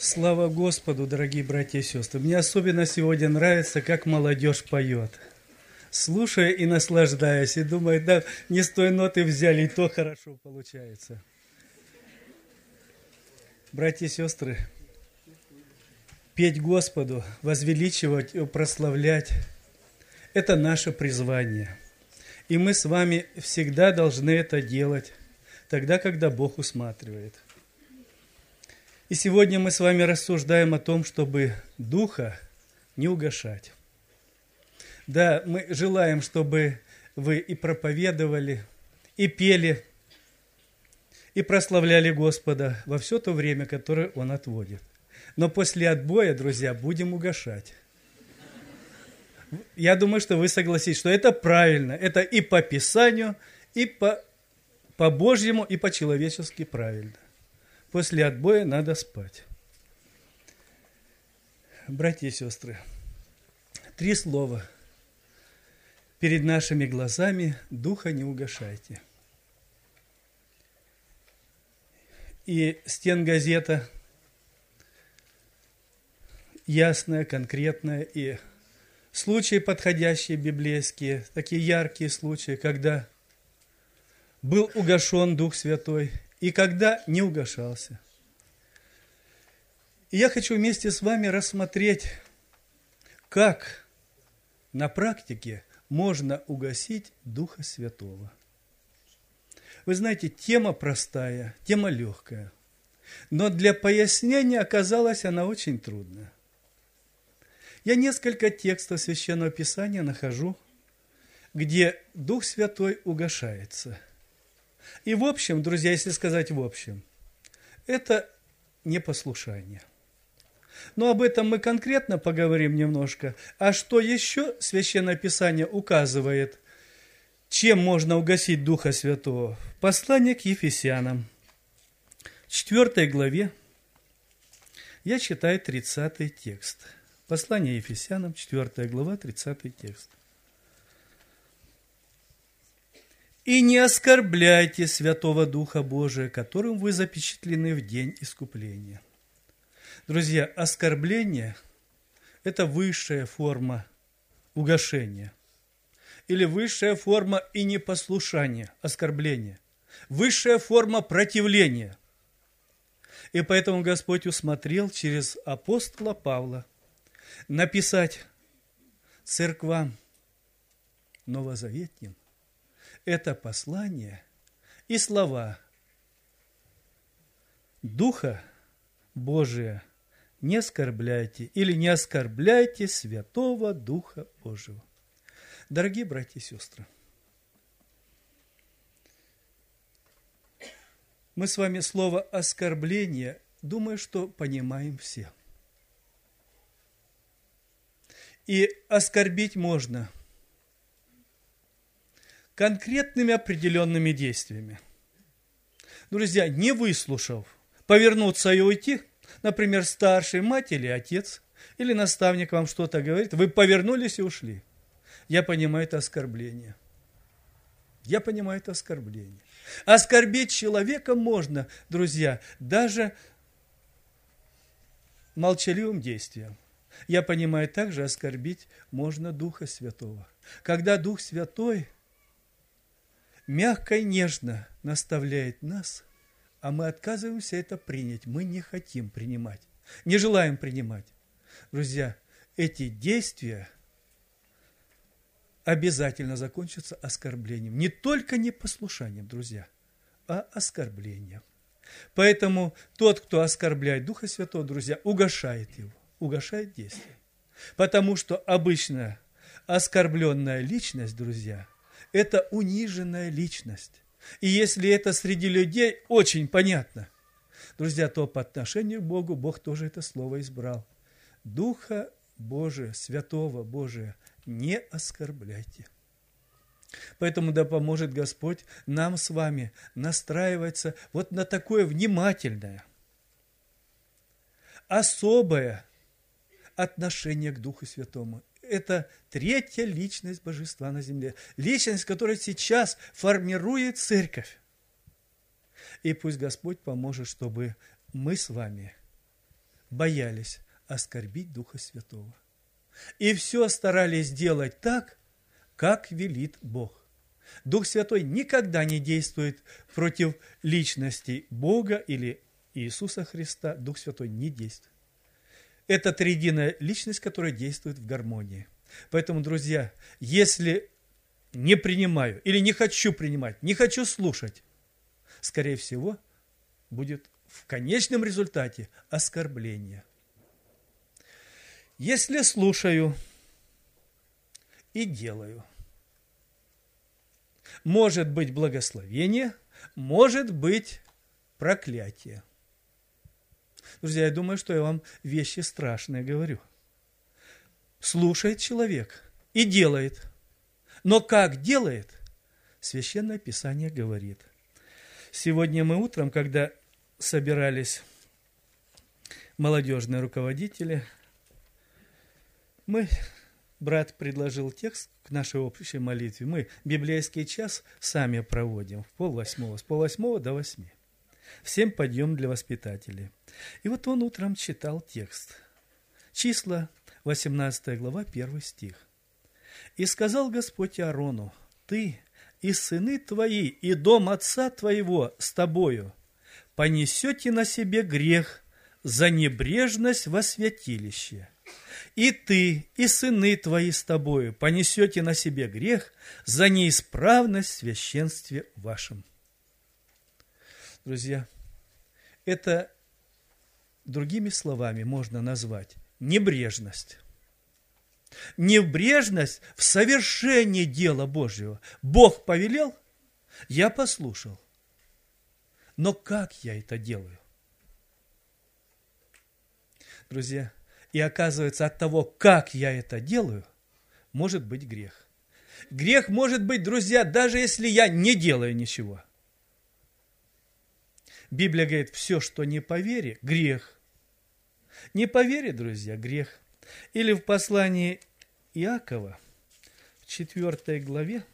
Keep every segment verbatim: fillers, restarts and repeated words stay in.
Слава Господу, дорогие братья и сестры! Мне особенно сегодня нравится, как молодежь поет. Слушая и наслаждаясь, и думаю, да, не с той ноты взяли, и то хорошо получается. Братья и сестры, петь Господу, возвеличивать и прославлять – это наше призвание. И мы с вами всегда должны это делать, тогда, когда Бог усматривает. И сегодня мы с вами рассуждаем о том, чтобы Духа не угашать. Да, мы желаем, чтобы вы и проповедовали, и пели, и прославляли Господа во все то время, которое Он отводит. Но после отбоя, друзья, будем угашать. Я думаю, что вы согласитесь, что это правильно. Это и по Писанию, и по, по Божьему, и по-человечески правильно. После отбоя надо спать. Братья и сестры, три слова. Перед нашими глазами Духа не угашайте. И стенгазета ясная, конкретная, и случаи подходящие библейские, такие яркие случаи, когда был угашен Дух Святой, и когда не угашался. И я хочу вместе с вами рассмотреть, как на практике можно угасить Духа Святого. Вы знаете, тема простая, тема легкая, но для пояснения оказалась она очень трудная. Я несколько текстов Священного Писания нахожу, где Дух Святой угашается. И в общем, друзья, если сказать в общем, это непослушание. Но об этом мы конкретно поговорим немножко. А что еще Священное Писание указывает, чем можно угасить Духа Святого? Послание к Ефесянам, четвёртой главе, я читаю тридцатый текст. Послание Ефесянам, четвёртая глава, тридцатый текст. «И не оскорбляйте Святого Духа Божия, которым вы запечатлены в день искупления». Друзья, оскорбление – это высшая форма угашения. Или высшая форма и непослушания, оскорбления. Высшая форма противления. И поэтому Господь усмотрел через апостола Павла написать церквам новозаветним это послание и слова Духа Божия не оскорбляйте или не оскорбляйте Святого Духа Божьего. Дорогие братья и сестры, мы с вами слово «оскорбление», думаю, что понимаем все. И оскорбить можно конкретными определенными действиями. Друзья, не выслушав, повернуться и уйти, например, старший, мать или отец, или наставник вам что-то говорит, вы повернулись и ушли. Я понимаю, это оскорбление. Я понимаю, это оскорбление. Оскорбить человека можно, друзья, даже молчаливым действием. Я понимаю, также оскорбить можно Духа Святого. Когда Дух Святой мягко и нежно наставляет нас, а мы отказываемся это принять, мы не хотим принимать, не желаем принимать. Друзья, эти действия обязательно закончатся оскорблением. Не только непослушанием, друзья, а оскорблением. Поэтому тот, кто оскорбляет Духа Святого, друзья, угашает его, угашает действие. Потому что обычно оскорбленная личность, друзья, это униженная личность. И если это среди людей очень понятно, друзья, то по отношению к Богу Бог тоже это слово избрал. Духа Божия, Святого Божия не оскорбляйте. Поэтому да поможет Господь нам с вами настраиваться вот на такое внимательное, особое отношение к Духу Святому. Это третья личность Божества на земле. Личность, которая сейчас формирует церковь. И пусть Господь поможет, чтобы мы с вами боялись оскорбить Духа Святого. И все старались делать так, как велит Бог. Дух Святой никогда не действует против личности Бога или Иисуса Христа. Дух Святой не действует. Это триединая личность, которая действует в гармонии. Поэтому, друзья, если не принимаю или не хочу принимать, не хочу слушать, скорее всего, будет в конечном результате оскорбление. Если слушаю и делаю, может быть благословение, может быть проклятие. Друзья, я думаю, что я вам вещи страшные говорю. Слушает человек и делает. Но как делает, Священное Писание говорит. Сегодня мы утром, когда собирались молодежные руководители, мы, брат предложил текст к нашей общей молитве. Мы библейский час сами проводим в полвосьмого, с полвосьмого до восьми. Всем подъем для воспитателей. И вот он утром читал текст. Числа, восемнадцатая глава, первый стих. «И сказал Господь Аарону: ты и сыны твои, и дом отца твоего с тобою понесете на себе грех за небрежность во святилище. И ты, и сыны твои с тобою понесете на себе грех за неисправность в священстве вашем». Друзья, это другими словами можно назвать небрежность. Небрежность в совершении дела Божьего. Бог повелел, я послушал. Но как я это делаю? Друзья, и оказывается, от того, как я это делаю, может быть грех. Грех может быть, друзья, даже если я не делаю ничего. Библия говорит, все, что не по вере, грех. Не по вере, друзья, грех. Или в послании Иакова, в четвёртой главе,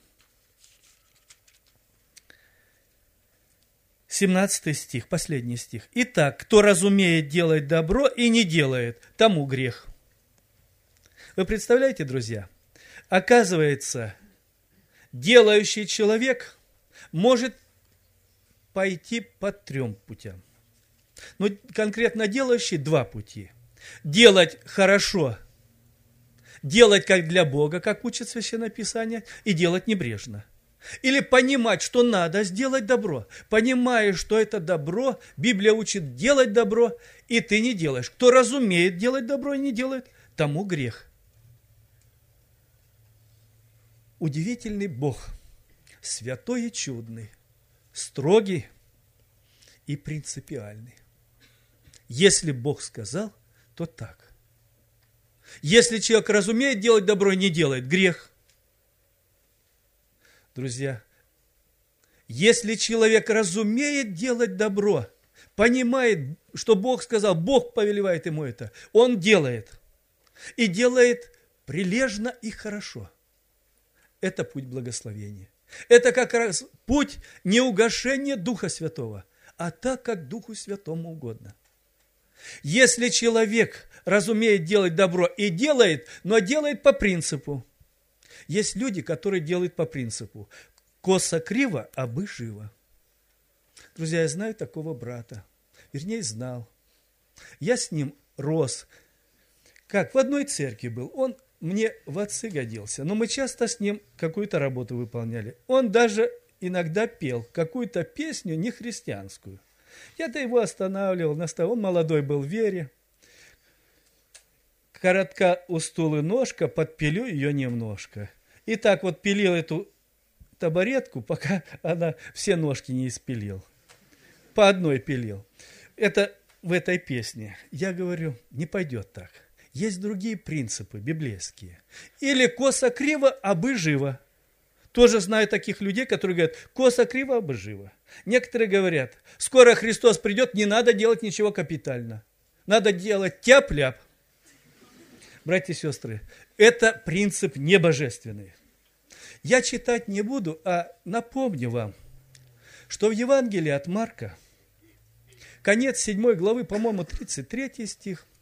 семнадцатый стих, последний стих. «Итак, кто разумеет делать добро и не делает, тому грех». Вы представляете, друзья? Оказывается, делающий человек может пойти по трем путям. Но конкретно делающий два пути. Делать хорошо, делать как для Бога, как учит Священное Писание, и делать небрежно. Или понимать, что надо сделать добро. Понимая, что это добро, Библия учит делать добро, и ты не делаешь. Кто разумеет делать добро и не делает, тому грех. Удивительный Бог, святой и чудный, строгий и принципиальный. Если Бог сказал, то так. Если человек разумеет делать добро и не делает, грех. Друзья, если человек разумеет делать добро, понимает, что Бог сказал, Бог повелевает ему это, он делает. И делает прилежно и хорошо. Это путь благословения. Это как раз путь не угошения Духа Святого, а так, как Духу Святому угодно. Если человек разумеет делать добро и делает, но делает по принципу. Есть люди, которые делают по принципу. Косо-криво, а бы живо. Друзья, я знаю такого брата. Вернее, знал. Я с ним рос. Как? В одной церкви был. Он мне в отцы годился. Но мы часто с ним какую-то работу выполняли. Он даже иногда пел какую-то песню нехристианскую. Я-то его останавливал, наставил. Он молодой был в вере. Коротка у стула ножка, подпилю ее немножко. И так вот пилил эту табуретку, пока она все ножки не испилил. По одной пилил. Это в этой песне. Я говорю, не пойдет так. Есть другие принципы библейские. Или косо-криво, а бы живо. Тоже знаю таких людей, которые говорят, косо-криво, а бы живо. Некоторые говорят, скоро Христос придет, не надо делать ничего капитально. Надо делать тяп-ляп. Братья и сестры, это принцип небожественный. Я читать не буду, а напомню вам, что в Евангелии от Марка, конец седьмой главы, по-моему, тридцать третий стих,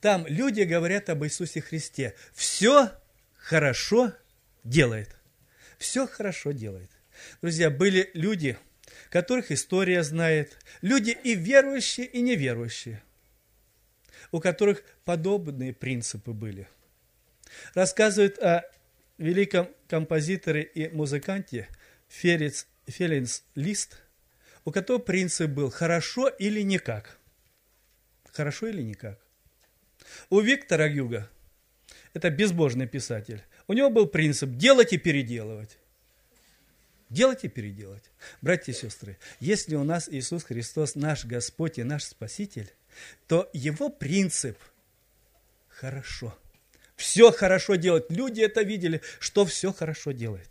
там люди говорят об Иисусе Христе. Все хорошо делает. Все хорошо делает. Друзья, были люди, которых история знает, люди и верующие, и неверующие, у которых подобные принципы были. Рассказывают о великом композиторе и музыканте Феликс, Феликс Лист, у которого принцип был «хорошо или никак». Хорошо или никак. У Виктора Гюго, это безбожный писатель, у него был принцип «делать и переделывать». Делать и переделать. Братья и сестры, если у нас Иисус Христос наш Господь и наш Спаситель, то Его принцип хорошо. Все хорошо делать. Люди это видели, что все хорошо делает.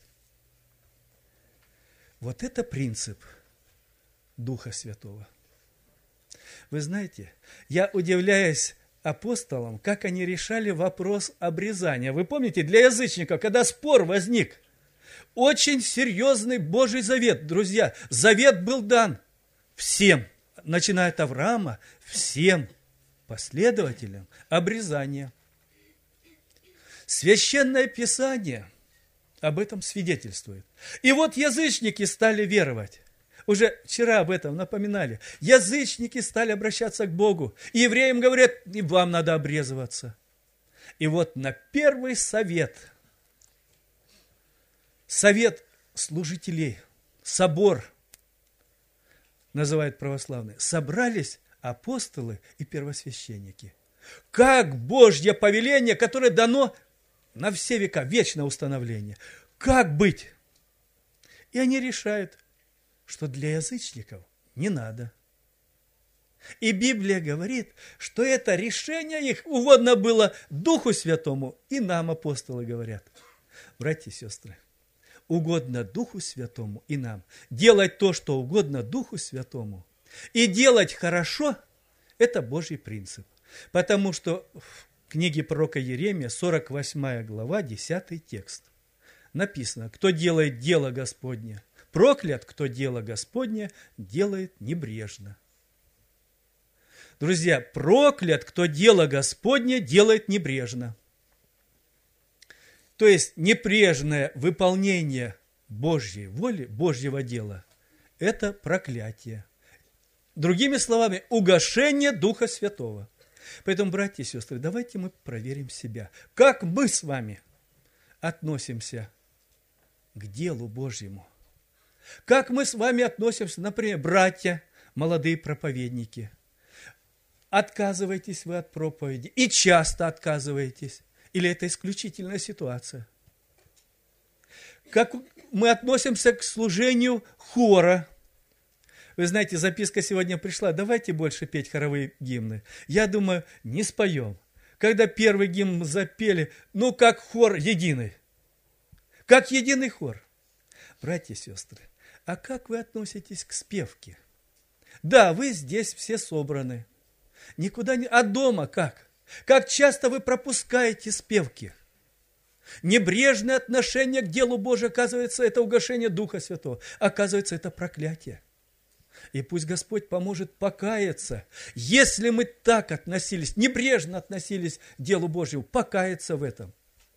Вот это принцип Духа Святого. Вы знаете, я удивляюсь апостолам, как они решали вопрос обрезания. Вы помните, для язычников, когда спор возник, очень серьезный Божий завет, друзья. Завет был дан всем, начиная от Авраама, всем последователям обрезания. Священное Писание об этом свидетельствует. И вот язычники стали веровать. Уже вчера об этом напоминали. Язычники стали обращаться к Богу. И евреям говорят, и вам надо обрезываться. И вот на первый совет, совет служителей, собор, называют православные, собрались апостолы и первосвященники. Как Божье повеление, которое дано на все века, вечное установление. Как быть? И они решают, что для язычников не надо. И Библия говорит, что это решение их угодно было Духу Святому, и нам апостолы говорят. Братья и сестры, угодно Духу Святому и нам делать то, что угодно Духу Святому, и делать хорошо – это Божий принцип. Потому что в книге пророка Иеремия, сорок восьмая глава, десятый текст, написано: «Кто делает дело Господне, проклят, кто дело Господне делает небрежно». Друзья, проклят, кто дело Господне делает небрежно. То есть небрежное выполнение Божьей воли, Божьего дела – это проклятие. Другими словами, угошение Духа Святого. Поэтому, братья и сестры, давайте мы проверим себя. Как мы с вами относимся к делу Божьему? Как мы с вами относимся, например, братья, молодые проповедники? Отказываетесь вы от проповеди и часто отказываетесь? Или это исключительная ситуация? Как мы относимся к служению хора? Вы знаете, записка сегодня пришла: давайте больше петь хоровые гимны. Я думаю, не споем. Когда первый гимн запели, ну как хор единый. Как единый хор. Братья и сестры, а как вы относитесь к спевке? Да, вы здесь все собраны. Никуда не... А дома как? Как часто вы пропускаете спевки? Небрежное отношение к делу Божию, оказывается, это угошение Духа Святого. Оказывается, это проклятие. И пусть Господь поможет покаяться. Если мы так относились, небрежно относились к делу Божьему, покаяться в этом.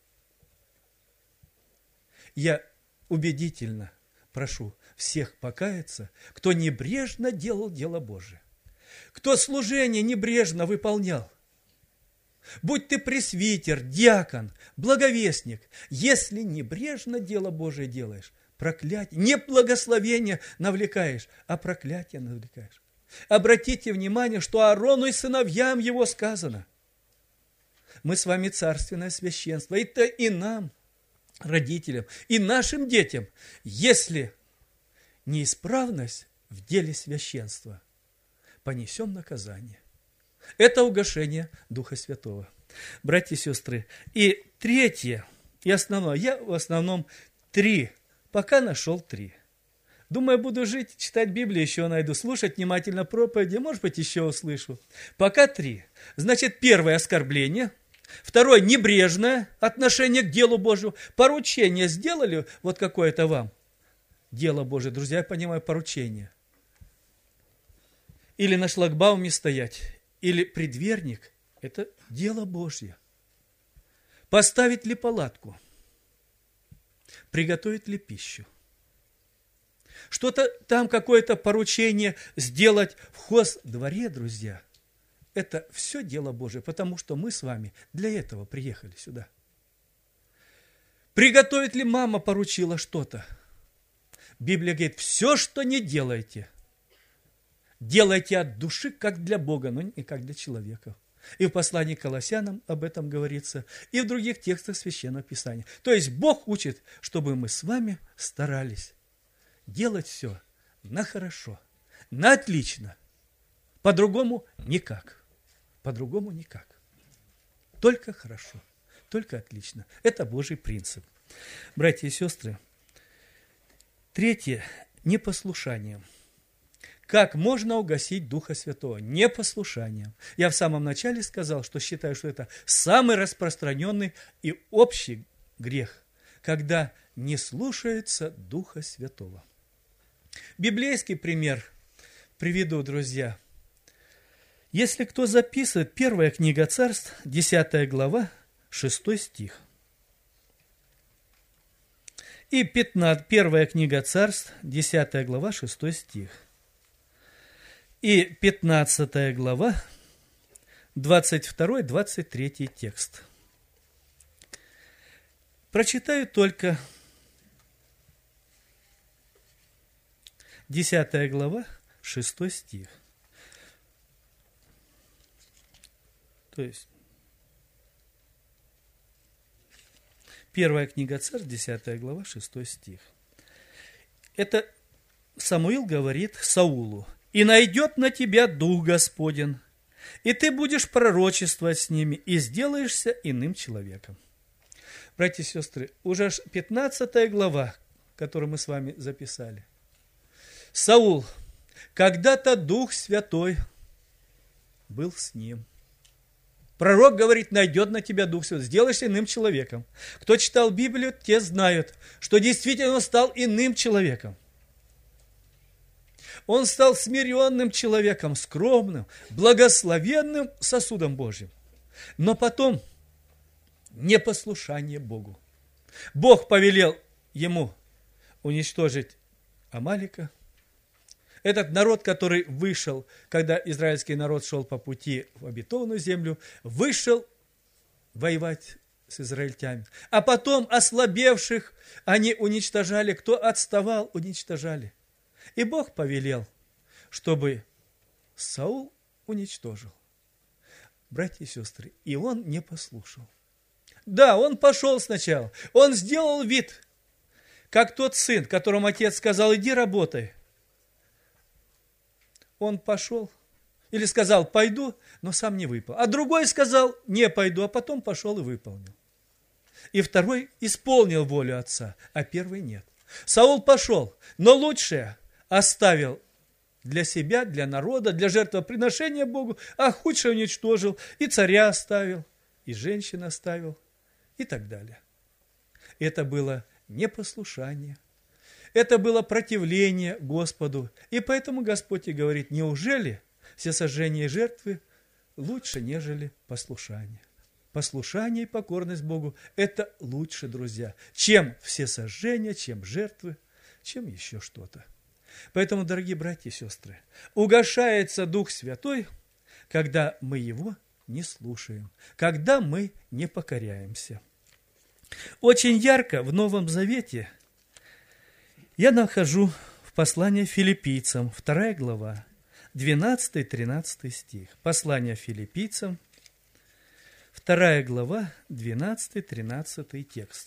Я убедительно прошу всех покаяться, кто небрежно делал дело Божие, кто служение небрежно выполнял. Будь ты пресвитер, диакон, благовестник, если небрежно дело Божие делаешь, проклятие, не благословение навлекаешь, а проклятие навлекаешь. Обратите внимание, что Аарону и сыновьям его сказано: мы с вами царственное священство, это и нам, родителям, и нашим детям, если неисправность в деле священства, понесем наказание. Это угошение Духа Святого. Братья и сестры, и третье, и основное, я в основном три, пока нашел три. Думаю, буду жить, читать Библию еще найду, слушать внимательно проповеди, может быть, еще услышу. Пока три. Значит, первое – оскорбление. Второе – небрежное отношение к делу Божьему. Поручение сделали, вот какое-то вам. Дело Божие, друзья, я понимаю, поручение. Или на шлагбауме стоять, или предверник – Это дело Божье. Поставить ли палатку? Приготовить ли пищу? Что-то там, какое-то поручение сделать в хоздворе, друзья, это все дело Божие, потому что мы с вами для этого приехали сюда. Приготовить ли мама поручила что-то? Библия говорит, все, что не делайте, делайте от души, как для Бога, но не как для человека. И в послании к Колоссянам об этом говорится, и в других текстах Священного Писания. То есть Бог учит, чтобы мы с вами старались делать все на хорошо, на отлично. По-другому никак. По-другому никак. Только хорошо, только отлично. Это Божий принцип. Братья и сестры, третье – непослушание. Как можно угасить Духа Святого? Непослушанием. Я в самом начале сказал, что считаю, что это самый распространенный и общий грех, когда не слушается Духа Святого. Библейский пример приведу, друзья. Если кто записывает, первая книга Царств, десятая глава, шестой стих. И первая книга Царств, десятая глава, шестой стих. И пятнадцатая глава, двадцать второй двадцать третий текст. Прочитаю только десятая глава, шестой стих. То есть, первая книга Царств, десятая глава, шестой стих. Это Самуил говорит Саулу: «И найдет на тебя Дух Господень, и ты будешь пророчествовать с ними, и сделаешься иным человеком». Братья и сестры, уже пятнадцатая глава, которую мы с вами записали. Саул, когда-то Дух Святой был с ним. Пророк говорит, найдет на тебя Дух Святой, сделаешься иным человеком. Кто читал Библию, те знают, что действительно он стал иным человеком. Он стал смиренным человеком, скромным, благословенным сосудом Божьим. Но потом непослушание Богу. Бог повелел ему уничтожить Амалика. Этот народ, который вышел, когда израильский народ шел по пути в обетованную землю, вышел воевать с израильтянами. А потом ослабевших они уничтожали. Кто отставал, уничтожали. И Бог повелел, чтобы Саул уничтожил. Братья и сестры, и он не послушал. Да, он пошел сначала. Он сделал вид, как тот сын, которому отец сказал, иди работай. Он пошел, или сказал, пойду, но сам не выполнил. А другой сказал, не пойду, а потом пошел и выполнил. И второй исполнил волю отца, а первый нет. Саул пошел, но лучшее оставил для себя, для народа, для жертвоприношения Богу, а худшее уничтожил, и царя оставил, и женщин оставил, и так далее. Это было непослушание. Это было противление Господу. И поэтому Господь и говорит, неужели всесожжение жертвы лучше, нежели послушание? Послушание и покорность Богу – это лучше, друзья, чем всесожжение, чем жертвы, чем еще что-то. Поэтому, дорогие братья и сестры, угашается Дух Святой, когда мы Его не слушаем, когда мы не покоряемся. Очень ярко в Новом Завете я нахожу в послании Филиппийцам, вторая глава, двенадцатый-тринадцатый стих. Послание Филиппийцам, вторая глава, двенадцатый-тринадцатый текст.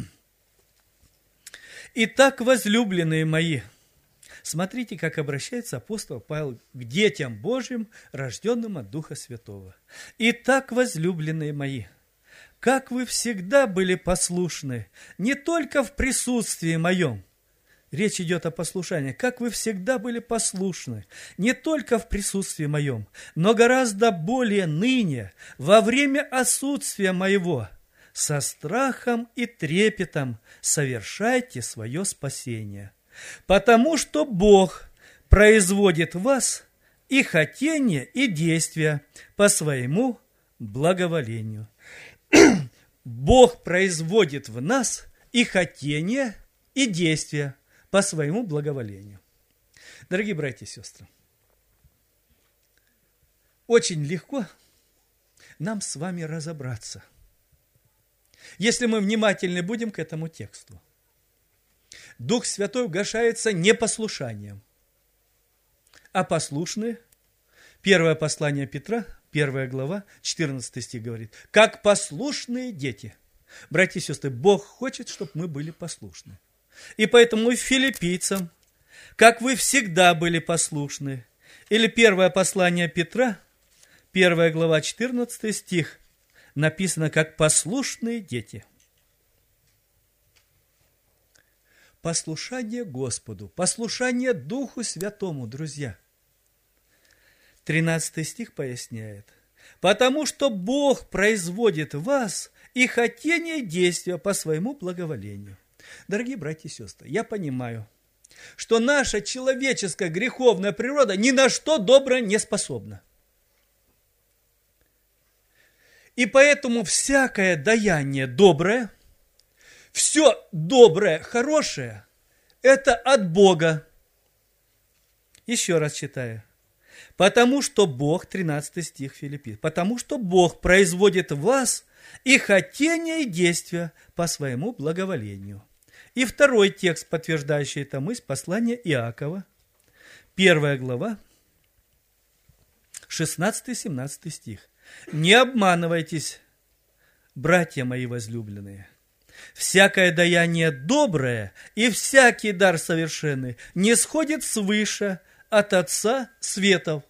«Итак, возлюбленные мои», смотрите, как обращается апостол Павел к детям Божьим, рожденным от Духа Святого. «Итак, возлюбленные мои, как вы всегда были послушны, не только в присутствии моем». Речь идет о послушании. «Как вы всегда были послушны, не только в присутствии моем, но гораздо более ныне, во время отсутствия моего, со страхом и трепетом совершайте свое спасение. Потому что Бог производит в вас и хотение, и действия по своему благоволению. Бог производит в нас и хотение, и действия по своему благоволению. Дорогие братья и сестры, очень легко нам с вами разобраться, если мы внимательны будем к этому тексту. Дух Святой угошается не послушанием, а послушные. Первое послание Петра, первая глава, четырнадцатый стих говорит: как послушные дети. Братья и сестры, Бог хочет, чтобы мы были послушны. И поэтому и филиппийцам, как вы всегда были послушны. Или первое послание Петра, первая глава, четырнадцатый стих, написано как послушные дети. Послушание Господу, послушание Духу Святому, друзья. тринадцатый стих поясняет: потому что Бог производит в вас и хотение и действия по своему благоволению. Дорогие братья и сестры, я понимаю, что наша человеческая греховная природа ни на что доброе не способна. И поэтому всякое даяние доброе, все доброе, хорошее, это от Бога. Еще раз читаю. Потому что Бог, тринадцатый стих Филиппийцам, потому что Бог производит в вас и хотение, и действия по своему благоволению. И второй текст, подтверждающий эту мысль, послание Иакова, первая глава, шестнадцатый-семнадцатый стих. Не обманывайтесь, братья мои возлюбленные. Всякое даяние доброе и всякий дар совершенный не сходит свыше от Отца светов.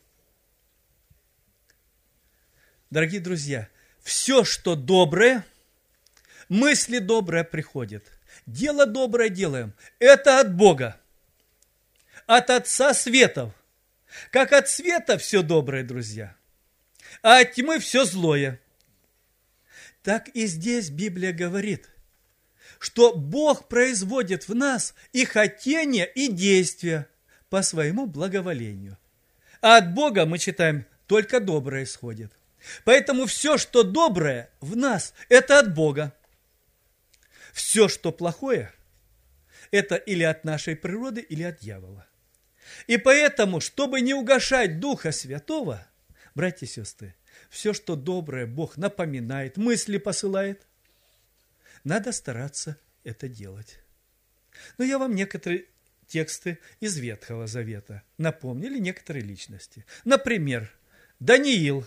Дорогие друзья, все, что доброе, мысли добрые приходят, дело доброе делаем, это от Бога, от Отца светов. Как от света все доброе, друзья, а от тьмы все злое. Так и здесь Библия говорит, что Бог производит в нас и хотение, и действия по своему благоволению. А от Бога, мы читаем, только доброе исходит. Поэтому все, что доброе в нас, это от Бога. Все, что плохое, это или от нашей природы, или от дьявола. И поэтому, чтобы не угошать Духа Святого, братья и сестры, все, что доброе Бог напоминает, мысли посылает, надо стараться это делать. Но я вам некоторые тексты из Ветхого Завета напомнили, некоторые личности. Например, Даниил.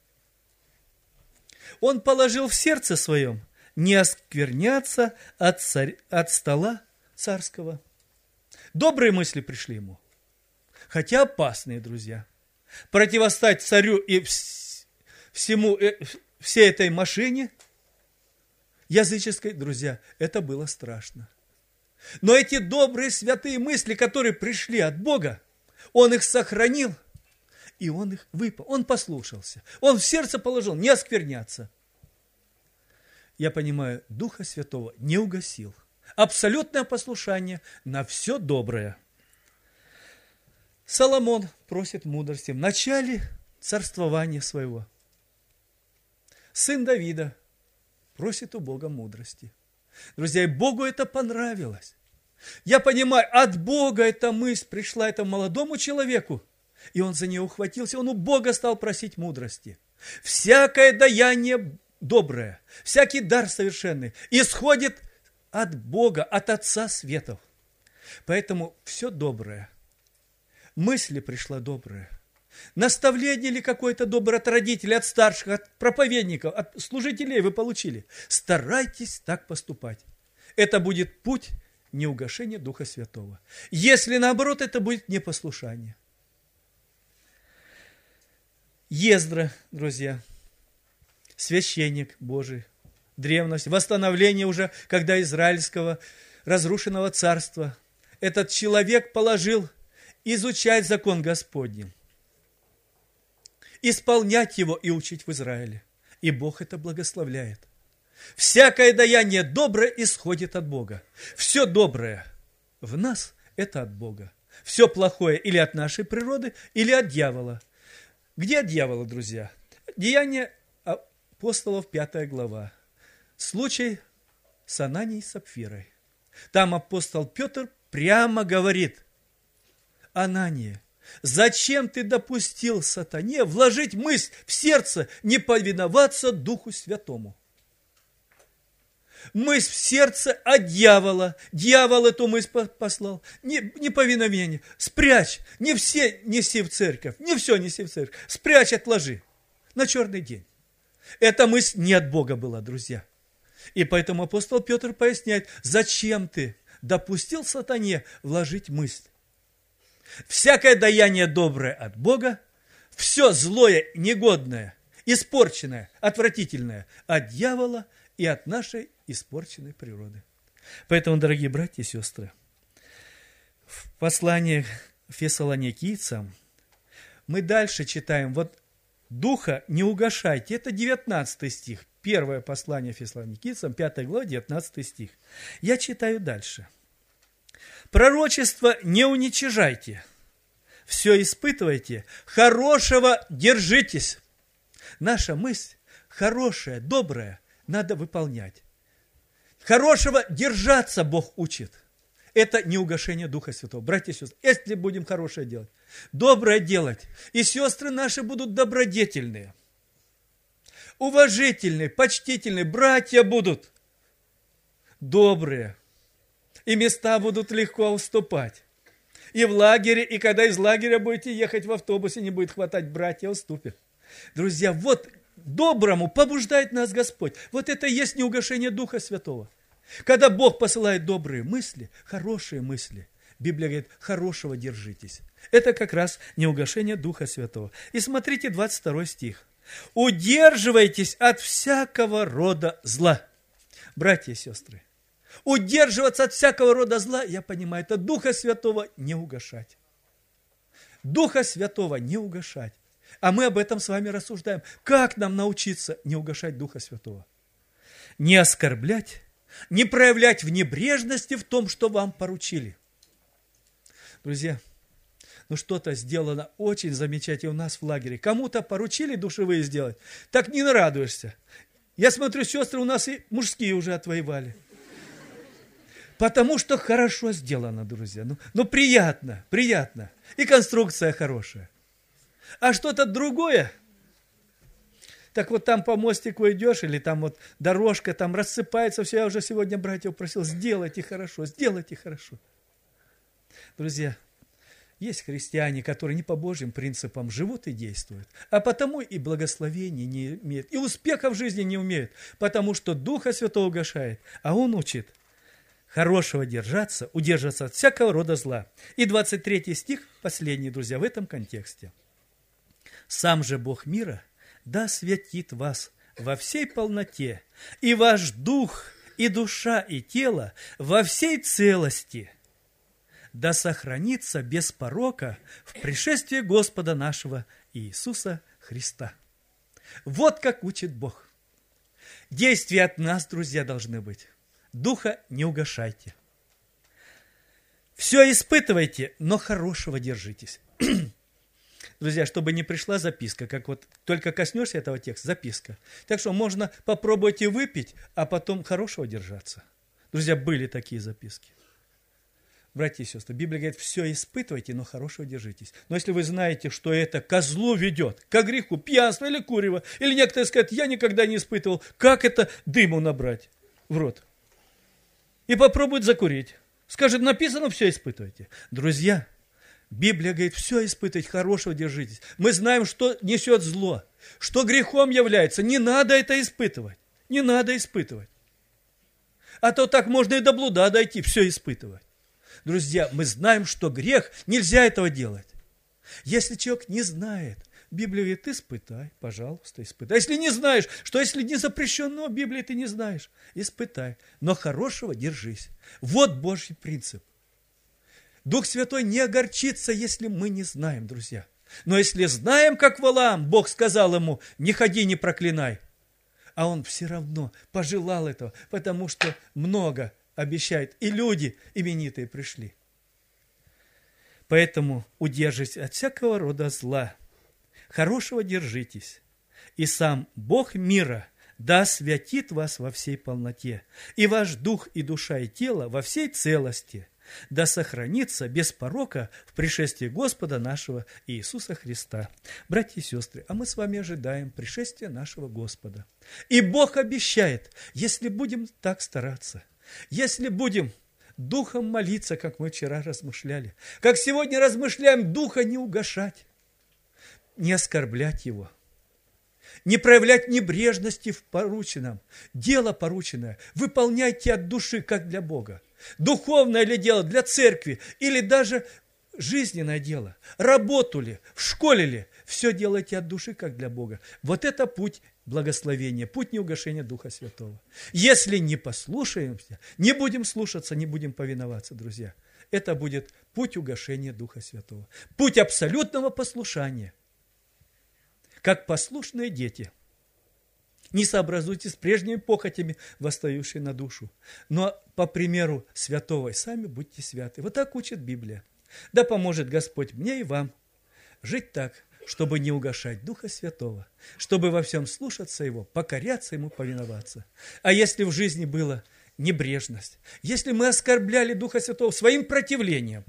Он положил в сердце своем не оскверняться от, царь, от стола царского. Добрые мысли пришли ему, хотя опасные, друзья. Противостать царю и всему, всей этой машине языческой, друзья, это было страшно. Но эти добрые святые мысли, которые пришли от Бога, он их сохранил, и он их выпал. Он послушался. Он в сердце положил не оскверняться. Я понимаю, Духа Святого не угасил. Абсолютное послушание на все доброе. Соломон просит мудрости в начале царствования своего. Сын Давида просит у Бога мудрости. Друзья, и Богу это понравилось. Я понимаю, от Бога эта мысль пришла этому молодому человеку, и он за нее ухватился, он у Бога стал просить мудрости. Всякое даяние доброе, всякий дар совершенный исходит от Бога, от Отца светов. Поэтому все доброе, мысли пришла добрая, наставление ли какое-то доброе от родителей, от старших, от проповедников, от служителей вы получили. Старайтесь так поступать. Это будет путь неугашения Духа Святого. Если наоборот, это будет непослушание. Ездра, друзья, священник Божий, древность, восстановление уже, когда израильского разрушенного царства, этот человек положил изучать закон Господний, исполнять его и учить в Израиле. И Бог это благословляет. Всякое даяние доброе исходит от Бога. Все доброе в нас – это от Бога. Все плохое или от нашей природы, или от дьявола. Где от дьявола, друзья? Деяние апостолов, пятая глава. Случай с Ананией и Сапфирой. Там апостол Петр прямо говорит: Анания, зачем ты допустил сатане вложить мысль в сердце не повиноваться Духу Святому? Мысль в сердце от дьявола. Дьявол эту мысль послал. Неповиновение. Спрячь. Не все неси в церковь. Не все неси в церковь. Спрячь, отложи. На черный день. Эта мысль не от Бога была, друзья. И поэтому апостол Петр поясняет, зачем ты допустил сатане вложить мысль. Всякое даяние доброе от Бога, все злое, негодное, испорченное, отвратительное от дьявола и от нашей испорченной природы. Поэтому, дорогие братья и сестры, в послании к фессалоникийцам мы дальше читаем, вот духа не угашайте, это девятнадцатый стих, первое послание фессалоникийцам, пятая глава, девятнадцатый стих. Я читаю дальше. Пророчество не уничижайте, все испытывайте, хорошего держитесь. Наша мысль хорошая, добрая, надо выполнять. Хорошего держаться Бог учит. Это не угошение Духа Святого. Братья и сестры, если будем хорошее делать, доброе делать, и сестры наши будут добродетельные, уважительные, почтительные, братья будут добрые, и места будут легко уступать. И в лагере, и когда из лагеря будете ехать в автобусе, не будет хватать, братья уступят. Друзья, вот доброму побуждает нас Господь. Вот это и есть неугошение Духа Святого. Когда Бог посылает добрые мысли, хорошие мысли, Библия говорит, хорошего держитесь. Это как раз неугошение Духа Святого. И смотрите двадцать второй стих. Удерживайтесь от всякого рода зла. Братья и сестры, удерживаться от всякого рода зла, я понимаю, это Духа Святого не угошать. Духа Святого не угошать. А мы об этом с вами рассуждаем. Как нам научиться не угошать Духа Святого? Не оскорблять, не проявлять в небрежности в том, что вам поручили. Друзья, ну что-то сделано очень замечательно у нас в лагере. Кому-то поручили душевые сделать, так не нарадуешься. Я смотрю, сестры у нас и мужские уже отвоевали. Потому что хорошо сделано, друзья. Ну, ну приятно, приятно. И конструкция хорошая. А что-то другое, так вот там по мостику идешь, или там вот дорожка, там рассыпается, все, я уже сегодня братьев просил, сделайте хорошо, сделайте хорошо. Друзья, есть христиане, которые не по Божьим принципам живут и действуют, а потому и благословения не имеют, и успеха в жизни не умеют, потому что Духа Святого угошает, а Он учит хорошего держаться, удержаться от всякого рода зла. И двадцать третий стих, последний, друзья, в этом контексте. Сам же Бог мира да осветит вас во всей полноте, и ваш дух, и душа, и тело во всей целости, да сохранится без порока в пришествии Господа нашего Иисуса Христа. Вот как учит Бог. Действия от нас, друзья, должны быть. Духа не угашайте. Все испытывайте, но хорошего держитесь. Друзья, чтобы не пришла записка, как вот только коснешься этого текста, записка. Так что можно попробовать и выпить, а потом хорошего держаться. Друзья, были такие записки. Братья и сестры, Библия говорит, все испытывайте, но хорошего держитесь. Но если вы знаете, что это ко злу ведет, к греху, пьянство или курево, или некоторые скажут, я никогда не испытывал, как это дыму набрать в рот? И попробуют закурить. Скажет, написано, все испытывайте. Друзья, Библия говорит, все испытывать, хорошего держитесь. Мы знаем, что несет зло, что грехом является. Не надо это испытывать. Не надо испытывать. А то так можно и до блуда дойти, все испытывать. Друзья, мы знаем, что грех, нельзя этого делать. Если человек не знает, Библия говорит, испытай, пожалуйста, испытай. А если не знаешь, что если не запрещено, Библии ты не знаешь, испытай. Но хорошего держись. Вот Божий принцип. Дух Святой не огорчится, если мы не знаем, друзья. Но если знаем, как Валаам, Бог сказал ему, не ходи, не проклинай. А он все равно пожелал этого, потому что много обещает. И люди именитые пришли. Поэтому удержитесь от всякого рода зла. Хорошего держитесь. И сам Бог мира да освятит вас во всей полноте, и ваш дух, и душа, и тело во всей целости, да сохранится без порока в пришествии Господа нашего Иисуса Христа. Братья и сестры, а мы с вами ожидаем пришествия нашего Господа. И Бог обещает, если будем так стараться, если будем духом молиться, как мы вчера размышляли, как сегодня размышляем, духа не угашать, не оскорблять его, не проявлять небрежности в порученном. Дело порученное выполняйте от души, как для Бога. Духовное ли дело для церкви, или даже жизненное дело, работу ли, в школе ли, все делайте от души, как для Бога. Вот это путь благословения, путь неугашения Духа Святого. Если не послушаемся, не будем слушаться, не будем повиноваться, друзья, это будет путь угашения Духа Святого, путь абсолютного послушания. Как послушные дети, не сообразуйтесь с прежними похотями, восстающими на душу, но по примеру святого сами будьте святы. Вот так учит Библия. Да поможет Господь мне и вам жить так, чтобы не угашать Духа Святого, чтобы во всем слушаться Его, покоряться Ему, повиноваться. А если в жизни была небрежность, если мы оскорбляли Духа Святого своим противлением,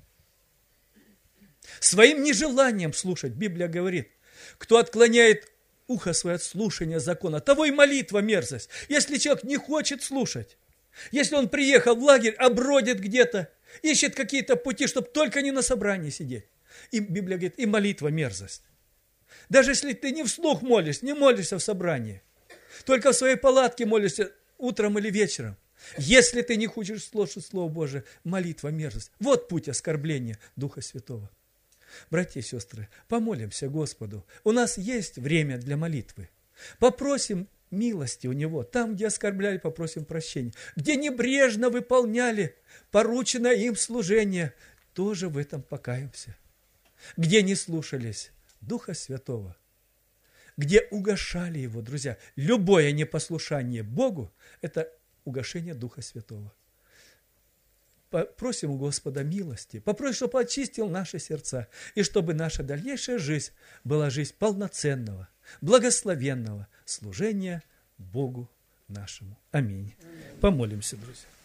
своим нежеланием слушать, Библия говорит, кто отклоняет ухо свое от слушания закона, того и молитва мерзость. Если человек не хочет слушать, если он приехал в лагерь, обродит где-то, ищет какие-то пути, чтобы только не на собрании сидеть. И Библия говорит, и молитва мерзость. Даже если ты не вслух молишься, не молишься в собрании, только в своей палатке молишься утром или вечером. Если ты не хочешь слушать Слово Божие, молитва мерзость. Вот путь оскорбления Духа Святого. Братья и сестры, помолимся Господу. У нас есть время для молитвы. Попросим милости у Него. Там, где оскорбляли, попросим прощения. Где небрежно выполняли порученное им служение, тоже в этом покаемся. Где не слушались Духа Святого, где угашали Его, друзья. Любое непослушание Богу – это угашение Духа Святого. Попросим у Господа милости, попросим, чтобы очистил наши сердца, и чтобы наша дальнейшая жизнь была жизнь полноценного, благословенного служения Богу нашему. Аминь. Помолимся, друзья.